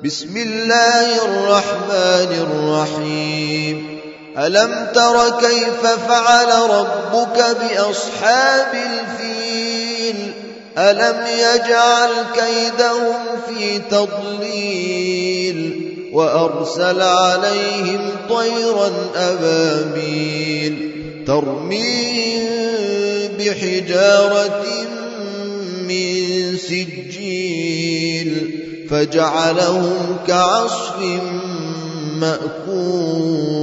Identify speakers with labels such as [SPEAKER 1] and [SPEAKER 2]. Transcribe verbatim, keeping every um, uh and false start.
[SPEAKER 1] بسم الله الرحمن الرحيم ألم تر كيف فعل ربك بأصحاب الفيل ألم يجعل كيدهم في تضليل وأرسل عليهم طيرا أبابيل ترميهم بحجارة من سجيل فجعلهم كعصف مأكول